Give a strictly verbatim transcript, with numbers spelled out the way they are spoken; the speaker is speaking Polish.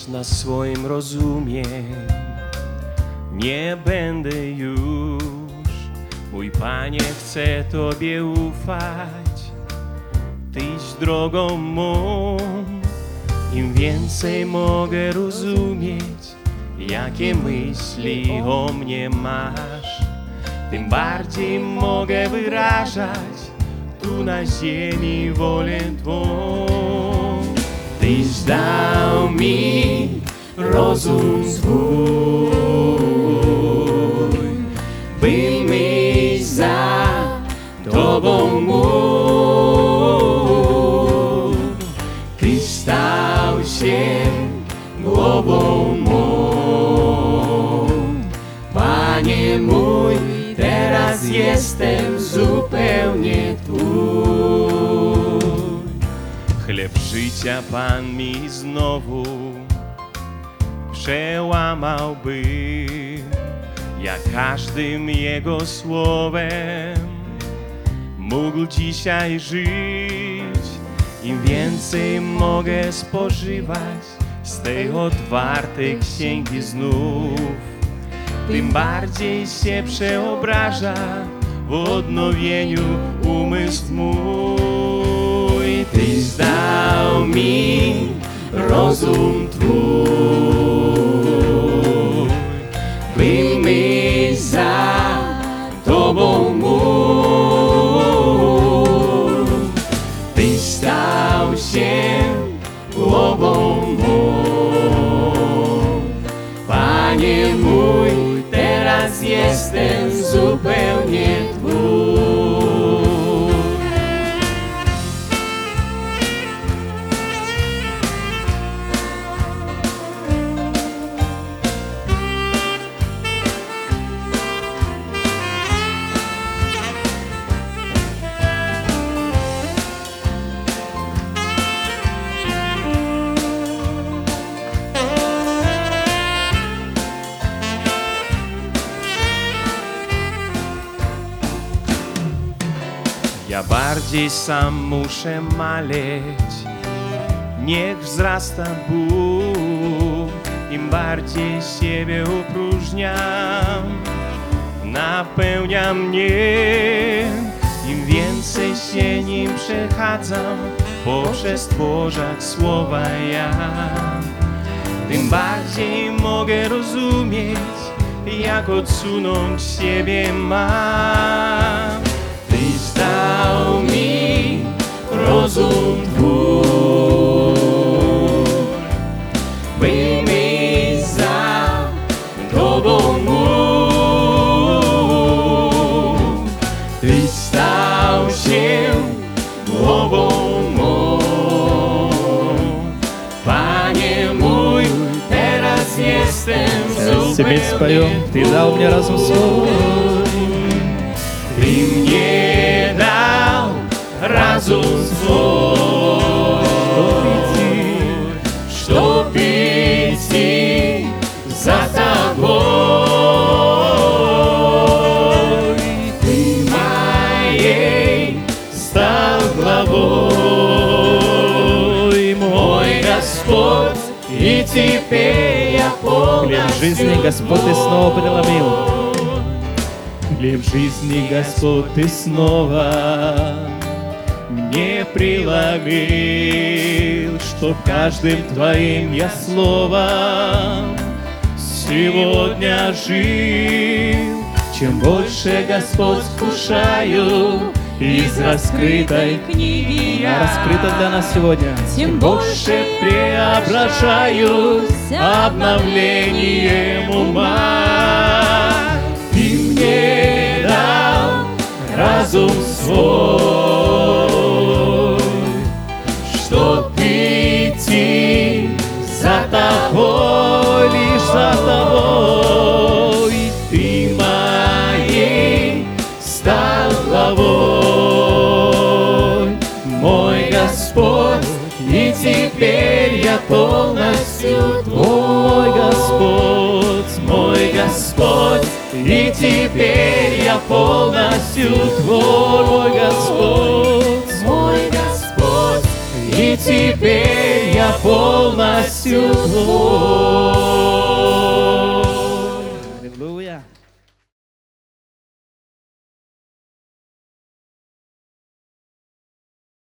na swoim rozumie. Nie będę już, mój Panie, chcę Tobie ufać. Tyś drogą mą, im więcej mogę rozumieć, jakie myśli o mnie masz, tym bardziej mogę wyrażać tu na ziemi wolę Twą. Tyś dał mi rozum swój, by myśl za Tobą mógł. Tyś stał się głową mą, Panie mój, teraz jestem zupełnie Twój. Chleb życia Pan mi znowu przełamałby, ja każdym Jego słowem mógł dzisiaj żyć. Im więcej mogę spożywać z tej otwartej księgi znów, tym bardziej się przeobraża w odnowieniu umysł mój. Tyś dał mi rozum Twój, by myśl za Tobą mógł. Tyś stał się głową mą, Panie mój, teraz jestem zupełnie Twój. Ja bardziej sam muszę maleć, niech wzrasta Bóg. Im bardziej siebie opróżniam, napełnia mnie. Im więcej się Nim przechadzam, poprzez tworzach słowa ja, tym bardziej mogę rozumieć, jak odsunąć siebie mam. Tyś dał mi rozum Twój, by myśl za Tobą mógł. Tyś stał się głową mą, Panie mój, teraz jestem zupełnie споем. Ты дал мне разум свой, Ty mnie dał razum swój, чтоб идти за Тобой. Ты моей стал главой, мой Господь, и теперь я хлеб жизни полностью Господь Ты снова преломил. Хлеб жизни Господь Ты снова мне преломил, чтоб каждым Твоим я словом сегодня жил. Чем больше, Господь, вкушаю из раскрытой книги я, раскрыта для нас сегодня, тем больше преображаюсь обновлением ума. Ты мне дал разум свой, чтоб идти за Тобой, лишь за Тобой. Ты моей стал главой, мой Господь, и теперь я полностью Твой, Господь, мой Господь, и теперь я полностью Твой, мой Господь, мой Господь, и и теперь я полностью Твой.